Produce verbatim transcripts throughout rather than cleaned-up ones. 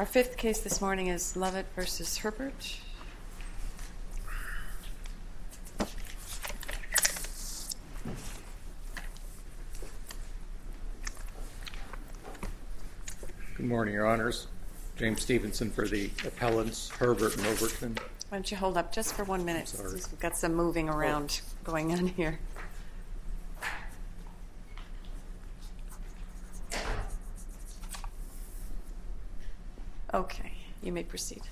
Our fifth case this morning is Lovett versus Herbert. Good morning, Your Honors. James Stevenson for the appellants, Herbert and Overton. Why don't you hold up just for one minute? Sorry. We've got some moving around oh. going on here. Okay, you may proceed.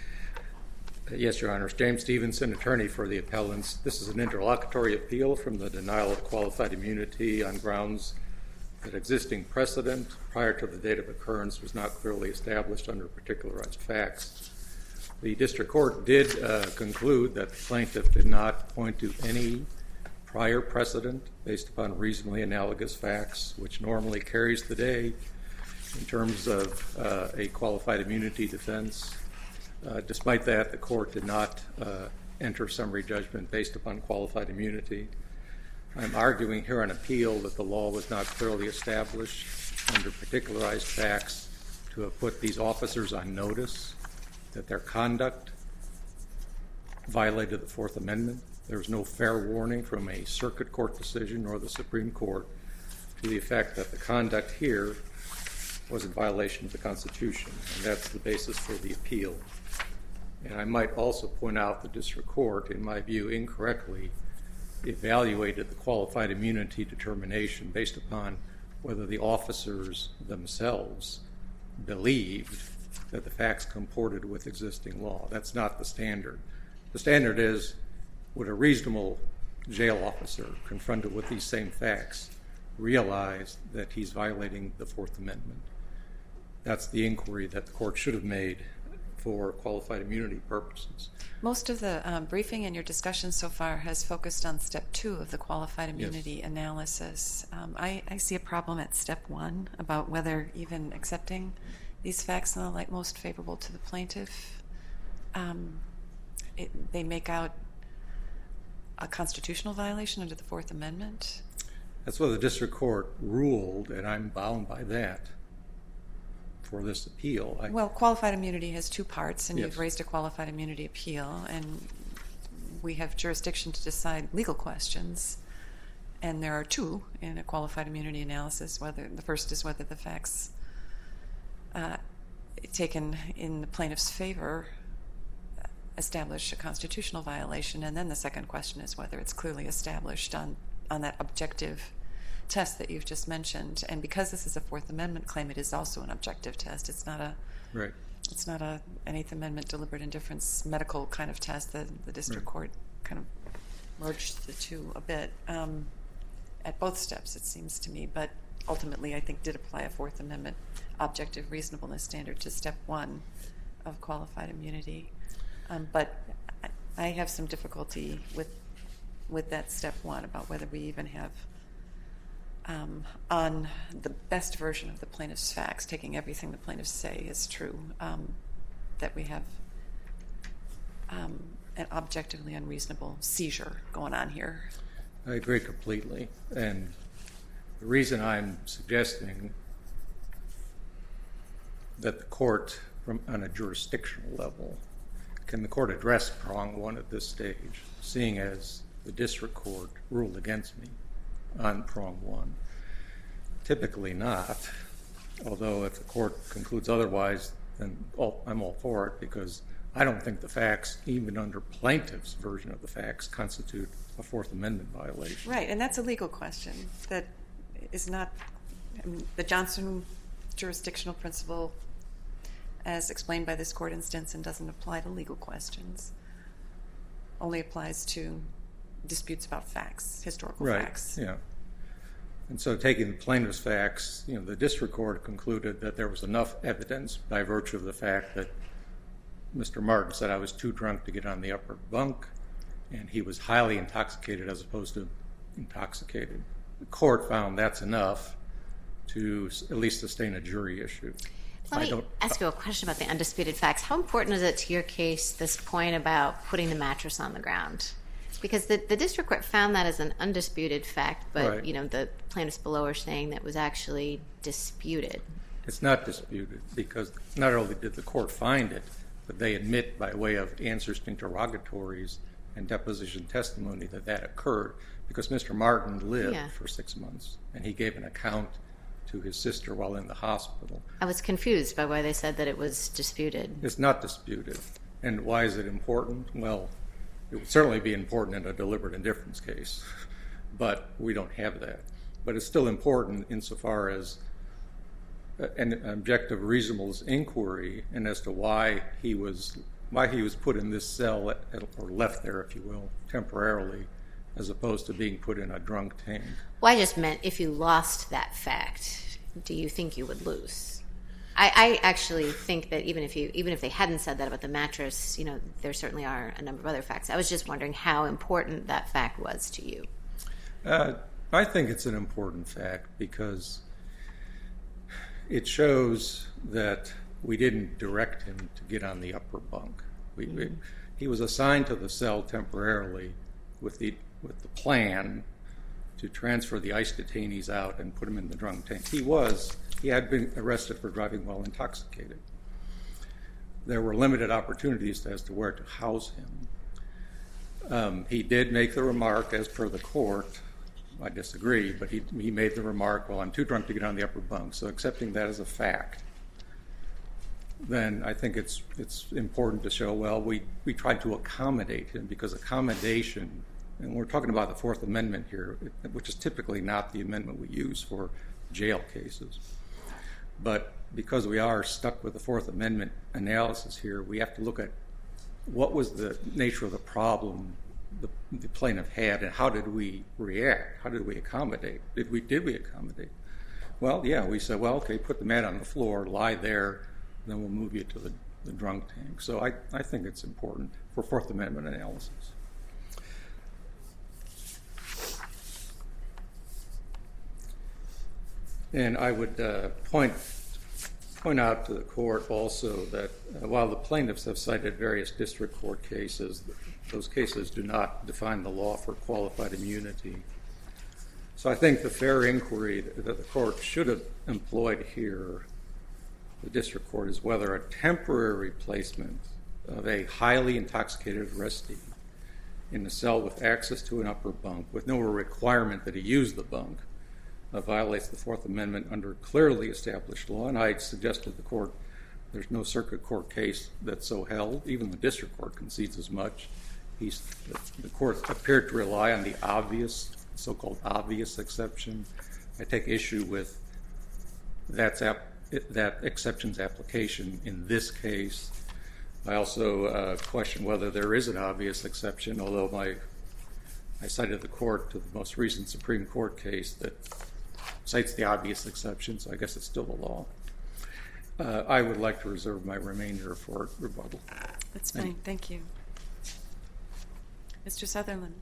Uh, yes, Your Honors. James Stevenson, attorney for the appellants. This is an interlocutory appeal from the denial of qualified immunity on grounds that existing precedent prior to the date of occurrence was not clearly established under particularized facts. The district court did uh, conclude that the plaintiff did not point to any prior precedent based upon reasonably analogous facts, which normally carries the day in terms of uh, a qualified immunity defense. Uh, despite that, the court did not uh, enter summary judgment based upon qualified immunity. I'm arguing here on appeal that the law was not clearly established under particularized facts to have put these officers on notice that their conduct violated the Fourth Amendment. There was no fair warning from a circuit court decision or the Supreme Court to the effect that the conduct here was in violation of the Constitution, and that's the basis for the appeal. And I might also point out the district court, in my view, incorrectly evaluated the qualified immunity determination based upon whether the officers themselves believed that the facts comported with existing law. That's not the standard. The standard is, would a reasonable jail officer confronted with these same facts realize that he's violating the Fourth Amendment? That's the inquiry that the court should have made for qualified immunity purposes. Most of the um, briefing and your discussion so far has focused on step two of the qualified immunity yes. analysis. Um, I, I see a problem at step one about whether even accepting these facts in the light most favorable to the plaintiff, um, it, they make out a constitutional violation under the Fourth Amendment. That's what the district court ruled, and I'm bound by that for this appeal. I, well, qualified immunity has two parts, and yes. you've raised a qualified immunity appeal, and we have jurisdiction to decide legal questions, and there are two in a qualified immunity analysis. Whether the first is whether the facts uh, taken in the plaintiff's favor establish a constitutional violation, and then the second question is whether it's clearly established on, on that objective test that you've just mentioned. And because this is a Fourth Amendment claim, it is also an objective test. It's not a right. It's not a an Eighth Amendment deliberate indifference medical kind of test. That the district right. court kind of merged the two a bit um, at both steps, it seems to me. But ultimately, I think did apply a Fourth Amendment objective reasonableness standard to step one of qualified immunity. Um, but I, I have some difficulty with with that step one about whether we even have Um, on the best version of the plaintiff's facts, taking everything the plaintiffs say is true, um, that we have um, an objectively unreasonable seizure going on here. I agree completely. And the reason I'm suggesting that the court, from on a jurisdictional level, can the court address prong one at this stage, seeing as the district court ruled against me on prong one? Typically not, although if the court concludes otherwise, then all, I'm all for it, because I don't think the facts, even under plaintiff's version of the facts, constitute a Fourth Amendment violation. Right, and that's a legal question that is not I mean, the Johnson jurisdictional principle, as explained by this court in Stinson, doesn't apply to legal questions. Only applies to disputes about facts, historical right. facts. Yeah. And so taking the plaintiff's facts, you know, the district court concluded that there was enough evidence by virtue of the fact that Mister Martin said I was too drunk to get on the upper bunk, and he was highly intoxicated as opposed to intoxicated. The court found that's enough to at least sustain a jury issue. Let I me don't, ask you a question about the undisputed facts. How important is it to your case, this point about putting the mattress on the ground? Because the, the district court found that as an undisputed fact, but right. you know the plaintiffs below are saying that was actually disputed. It's not disputed because not only did the court find it, but they admit by way of answers to interrogatories and deposition testimony that that occurred because Mister Martin lived yeah. for six months and he gave an account to his sister while in the hospital. I was confused by why they said that it was disputed. It's not disputed. And why is it important? Well, it would certainly be important in a deliberate indifference case, but we don't have that. But it's still important insofar as an objective reasonableness inquiry and as to why he was why he was put in this cell at, or left there, if you will, temporarily, as opposed to being put in a drunk tank. Well, I just meant if you lost that fact, do you think you would lose? I, I actually think that even if you even if they hadn't said that about the mattress, you know, there certainly are a number of other facts. I was just wondering how important that fact was to you. Uh, I think it's an important fact because it shows that we didn't direct him to get on the upper bunk. We, mm-hmm. we, he was assigned to the cell temporarily with the with the plan to transfer the ICE detainees out and put him in the drunk tank. He was he had been arrested for driving while intoxicated. There were limited opportunities as to where to house him. Um, he did make the remark, as per the court. I disagree, but he he made the remark, well, I'm too drunk to get on the upper bunk. So accepting that as a fact, then I think it's it's important to show, well, we, we tried to accommodate him because accommodation, and we're talking about the Fourth Amendment here, which is typically not the amendment we use for jail cases. But because we are stuck with the Fourth Amendment analysis here, we have to look at what was the nature of the problem the, the plaintiff had and how did we react? How did we accommodate? Did we did we accommodate? Well, yeah, we said, well, okay, put the mat on the floor, lie there, then we'll move you to the, the drunk tank. So I, I think it's important for Fourth Amendment analysis. And I would uh, point point out to the court also that uh, while the plaintiffs have cited various district court cases, those cases do not define the law for qualified immunity. So I think the fair inquiry that the court should have employed here, the district court, is whether a temporary placement of a highly intoxicated arrestee in a cell with access to an upper bunk with no requirement that he use the bunk uh, violates the Fourth Amendment under clearly established law. And I suggested the court, there's no circuit court case that's so held. Even the district court concedes as much. He's, the, the court appeared to rely on the obvious, so-called obvious exception. I take issue with that's ap- that exception's application in this case. I also uh, question whether there is an obvious exception, although my I cited the court to the most recent Supreme Court case that cites the obvious exception, so I guess it's still the law. Uh, I would like to reserve my remainder for rebuttal. That's fine. Thank you. Mister Sutherland.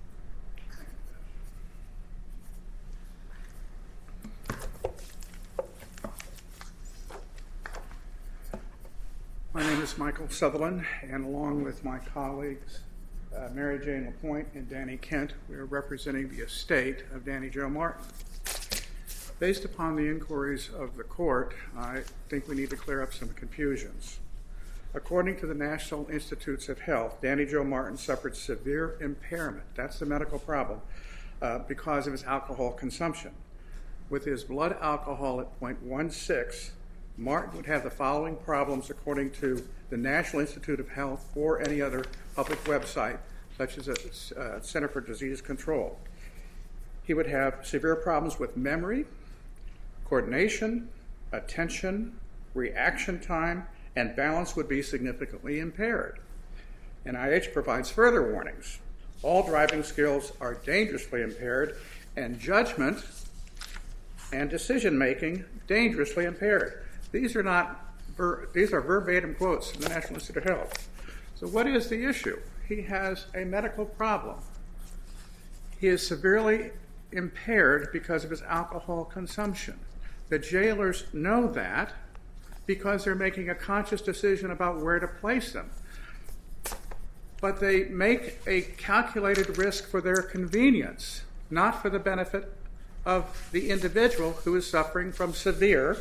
My name is Michael Sutherland, and along with my colleagues, uh, Mary Jane LaPointe and Danny Kent, we are representing the estate of Danny Joe Martin. Based upon the inquiries of the court, I think we need to clear up some confusions. According to the National Institutes of Health, Danny Joe Martin suffered severe impairment, that's the medical problem, uh, because of his alcohol consumption. With his blood alcohol at zero point one six, Martin would have the following problems according to the National Institute of Health or any other public website, such as a uh, Center for Disease Control. He would have severe problems with memory, coordination, attention, reaction time, and balance would be significantly impaired. N I H provides further warnings. All driving skills are dangerously impaired, and judgment and decision-making dangerously impaired. These are not, ver- these are verbatim quotes from the National Institute of Health. So what is the issue? He has a medical problem. He is severely impaired because of his alcohol consumption. The jailers know that because they're making a conscious decision about where to place them. But they make a calculated risk for their convenience, not for the benefit of the individual who is suffering from severe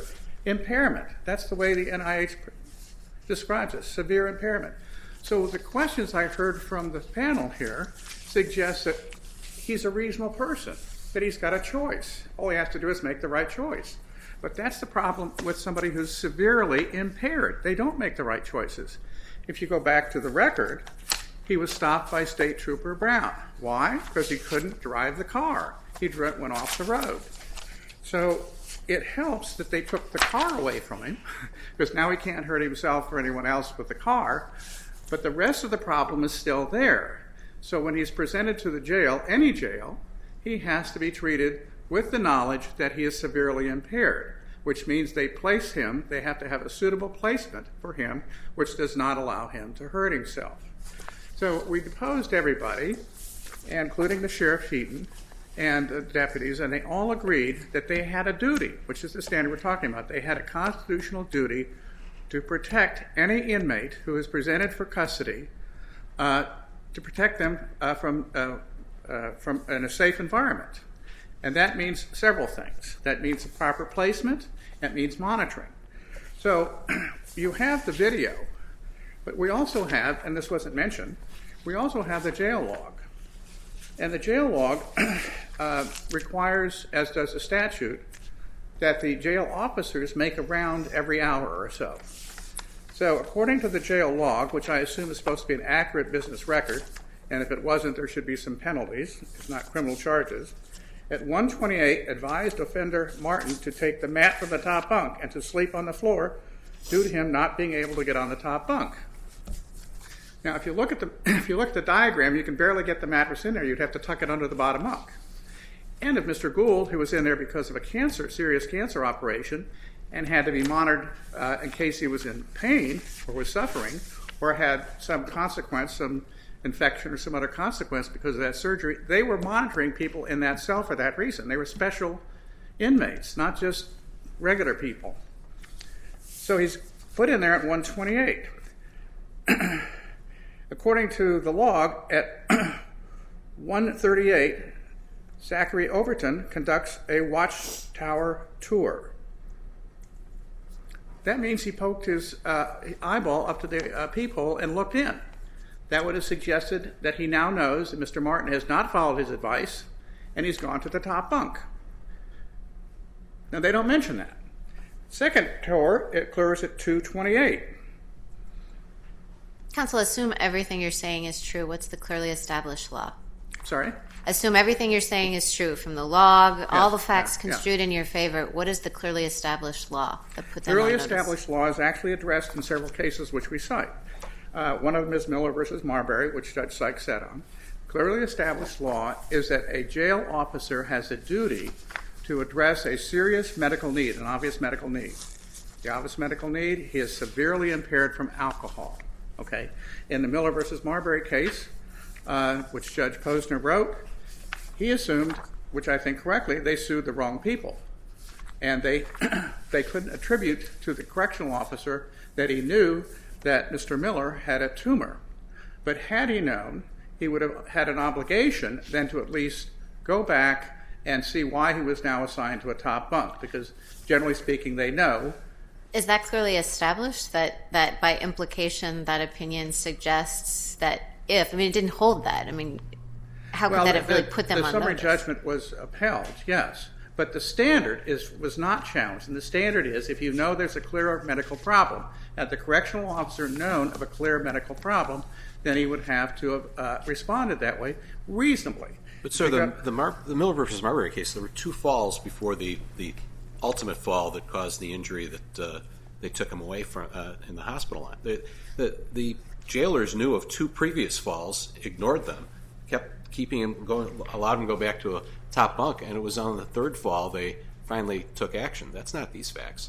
impairment. That's the way the N I H describes it, severe impairment. So the questions I heard from the panel here suggest that he's a reasonable person, that he's got a choice. All he has to do is make the right choice. But that's the problem with somebody who's severely impaired. They don't make the right choices. If you go back to the record, he was stopped by State Trooper Brown. Why? Because he couldn't drive the car. He went off the road. So it helps that they took the car away from him, because now he can't hurt himself or anyone else with the car. But the rest of the problem is still there. So when he's presented to the jail, any jail, he has to be treated with the knowledge that he is severely impaired, which means they place him, they have to have a suitable placement for him, which does not allow him to hurt himself. So we deposed everybody, including the Sheriff Heaton and the deputies, and they all agreed that they had a duty, which is the standard we're talking about. They had a constitutional duty to protect any inmate who is presented for custody, uh, to protect them uh, from, uh, uh, from in a safe environment. And that means several things. That means a proper placement. That means monitoring. So you have the video, but we also have, and this wasn't mentioned, we also have the jail log. And the jail log uh, requires, as does the statute, that the jail officers make a round every hour or so. So according to the jail log, which I assume is supposed to be an accurate business record, and if it wasn't, there should be some penalties, if not criminal charges, at one twenty-eight, advised offender Martin to take the mat from the top bunk and to sleep on the floor due to him not being able to get on the top bunk. Now, if you look at the if you look at the diagram, you can barely get the mattress in there. You'd have to tuck it under the bottom bunk. And if Mister Gould, who was in there because of a cancer, serious cancer operation, and had to be monitored uh, in case he was in pain or was suffering or had some consequence, some infection or some other consequence because of that surgery, they were monitoring people in that cell for that reason. They were special inmates, not just regular people. So he's put in there at one twenty-eight. According to the log, at one thirty-eight, Zachary Overton conducts a watchtower tour. That means he poked his uh, eyeball up to the uh, peephole and looked in. That would have suggested that he now knows that Mister Martin has not followed his advice and he's gone to the top bunk. Now, they don't mention that. Second tour, it clears at two twenty-eight. Counsel, assume everything you're saying is true. What's the clearly established law? Sorry? Assume everything you're saying is true from the log, yes, all the facts yeah, construed yeah. in your favor. What is the clearly established law that puts them Clearly on notice? established law is actually addressed in several cases which we cite. Uh, one of them is Miller versus Marbury, which Judge Sykes sat on. Clearly established law is that a jail officer has a duty to address a serious medical need, an obvious medical need. The obvious medical need, he is severely impaired from alcohol. Okay. In the Miller versus Marbury case, uh, which Judge Posner wrote, he assumed, which I think correctly, they sued the wrong people. And they they couldn't attribute to the correctional officer that he knew that Mister Miller had a tumor. But had he known, he would have had an obligation then to at least go back and see why he was now assigned to a top bunk, because generally speaking, they know. Is that clearly established, that, that by implication that opinion suggests that if, I mean, it didn't hold that. I mean, how could well, that have the, really put them the on summary notice? judgment was upheld, yes. But the standard is was not challenged. And the standard is if you know there's a clear medical problem, had the correctional officer known of a clear medical problem, then he would have to have uh, responded that way reasonably. But, sir, the, the, Mar- the Miller versus Marbury case, there were two falls before the, the ultimate fall that caused the injury that uh, they took him away from uh, in the hospital. The, the, the jailers knew of two previous falls, ignored them, kept keeping him going, allowed him to go back to a top bunk, and it was on the third fall they finally took action. That's not these facts.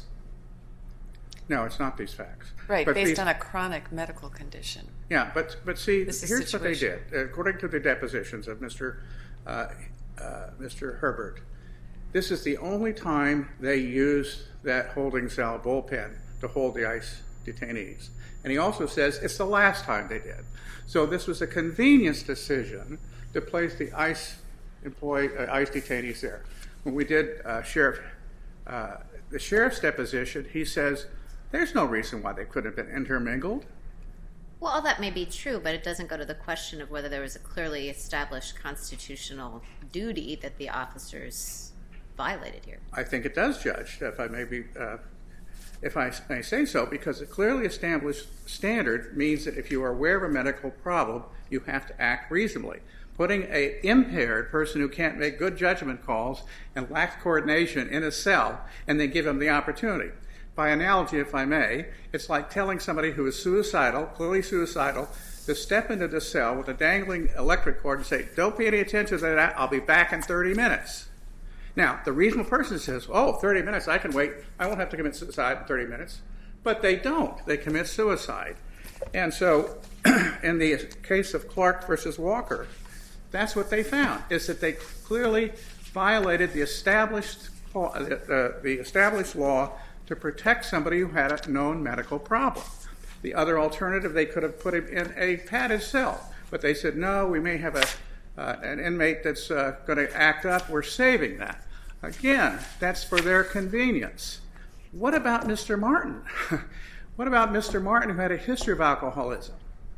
No, it's not these facts. Right, but based these, on a chronic medical condition. Yeah, but but see, This is here's what they situation. did. According to the depositions of Mister Uh, uh, Mister Herbert, this is the only time they used that holding cell bullpen to hold the ICE detainees. And he also says it's the last time they did. So this was a convenience decision to place the ICE employee, uh, ICE detainees there. When we did uh, Sheriff, uh, the sheriff's deposition, he says there's no reason why they couldn't have been intermingled. Well, all that may be true, but it doesn't go to the question of whether there was a clearly established constitutional duty that the officers violated here. I think it does, Judge, if I may be, uh, if I may say so, because a clearly established standard means that if you are aware of a medical problem, you have to act reasonably. Putting an impaired person who can't make good judgment calls and lacks coordination in a cell and then give them the opportunity. By analogy, if I may, it's like telling somebody who is suicidal, clearly suicidal, to step into the cell with a dangling electric cord and say, don't pay any attention to that, I'll be back in thirty minutes. Now, the reasonable person says, oh, thirty minutes, I can wait. I won't have to commit suicide in thirty minutes. But they don't. They commit suicide. And so in the case of Clark versus Walker, that's what they found, is that they clearly violated the established, uh, the established law to protect somebody who had a known medical problem. The other alternative, they could have put him in a padded cell. But they said, no, we may have a, uh, an inmate that's uh, going to act up. We're saving that. Again, that's for their convenience. What about Mister Martin? What about Mister Martin, who had a history of alcoholism?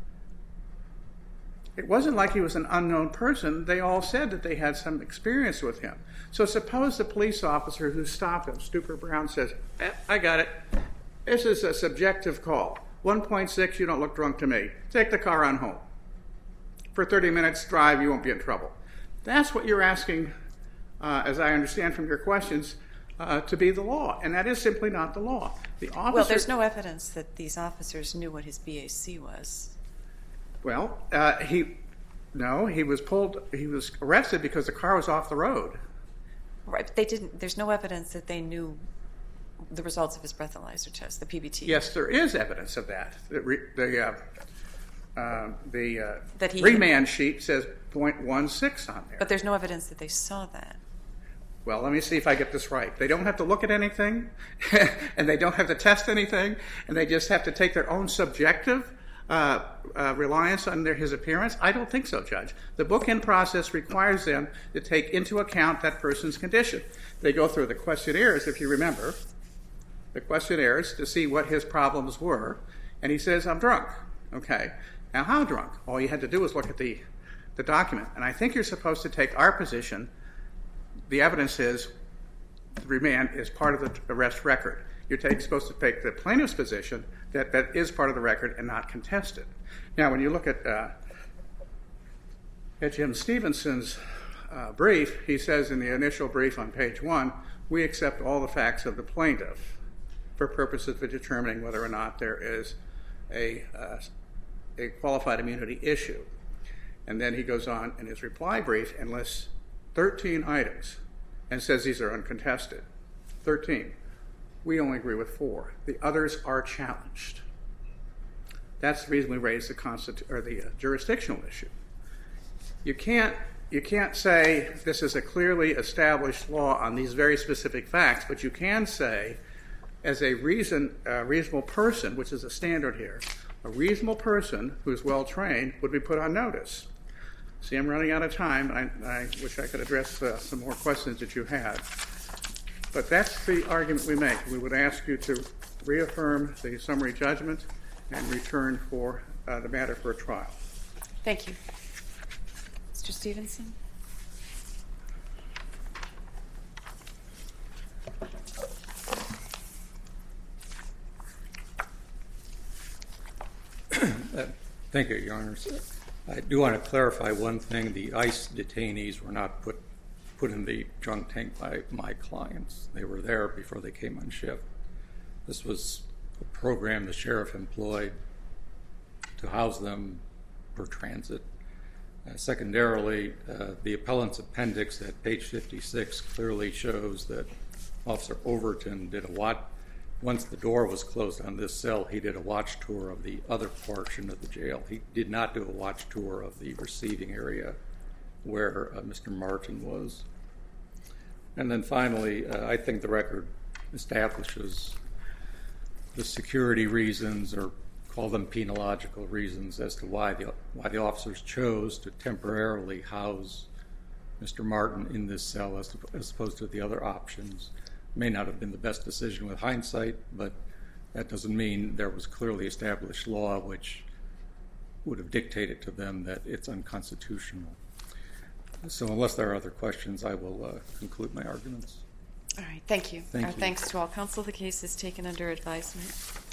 It wasn't like he was an unknown person. They all said that they had some experience with him. So suppose the police officer who stopped him, Stupor Brown, says, eh, I got it. This is a subjective call. one point six, you don't look drunk to me. Take the car on home. For thirty minutes drive, you won't be in trouble. That's what you're asking, uh, as I understand from your questions, uh, to be the law. And that is simply not the law. The officer, well, there's no evidence that these officers knew what his B A C was. Well, uh, he, no, he was pulled, he was arrested because the car was off the road. Right, but they didn't, there's no evidence that they knew the results of his breathalyzer test, the P B T. Yes, there is evidence of that. The, re, the, uh, uh, the uh, that he, remand sheet says zero point one six on there. But there's no evidence that they saw that. Well, let me see if I get this right. They don't have to look at anything, and they don't have to test anything, and they just have to take their own subjective uh, uh, reliance on their, his appearance? I don't think so, Judge. The bookend process requires them to take into account that person's condition. They go through the questionnaires, if you remember, the questionnaires to see what his problems were, and he says, I'm drunk. Okay. Now, how drunk? All you had to do was look at the, the document. And I think you're supposed to take our position. The evidence is the remand is part of the arrest record. You're take, supposed to take the plaintiff's position that that is part of the record and not contested. Now, when you look at, uh, at Jim Stevenson's uh, brief, he says in the initial brief on page one, we accept all the facts of the plaintiff for purposes of determining whether or not there is a, uh, a qualified immunity issue. And then he goes on in his reply brief and lists thirteen items and says these are uncontested. thirteen. We only agree with four. The others are challenged. That's the reason we raised the, constitu- or the uh, jurisdictional issue. You can't, you can't say this is a clearly established law on these very specific facts, but you can say, as a reason, uh, reasonable person, which is a standard here, a reasonable person who's well-trained would be put on notice. See, I'm running out of time. I, I wish I could address uh, some more questions that you had. But that's the argument we make. We would ask you to reaffirm the summary judgment and return for uh, the matter for a trial. Thank you. Mister Stevenson? Thank you, Your Honors. I do want to clarify one thing. The ICE detainees were not put put in the drunk tank by my clients. They were there before they came on shift. This was a program the sheriff employed to house them per transit. Uh, secondarily, uh, the appellant's appendix at page fifty-six clearly shows that Officer Overton did a watch. Once the door was closed on this cell, he did a watch tour of the other portion of the jail. He did not do a watch tour of the receiving area where uh, Mister Martin was. And then finally, uh, I think the record establishes the security reasons, or call them penological reasons, as to why the, why the officers chose to temporarily house Mister Martin in this cell as, to, as opposed to the other options. may not have been the best decision with hindsight, but that doesn't mean there was clearly established law which would have dictated to them that it's unconstitutional. So unless there are other questions, I will uh, conclude my arguments. All right, thank you. Thank Our you. thanks to all counsel. The case is taken under advisement.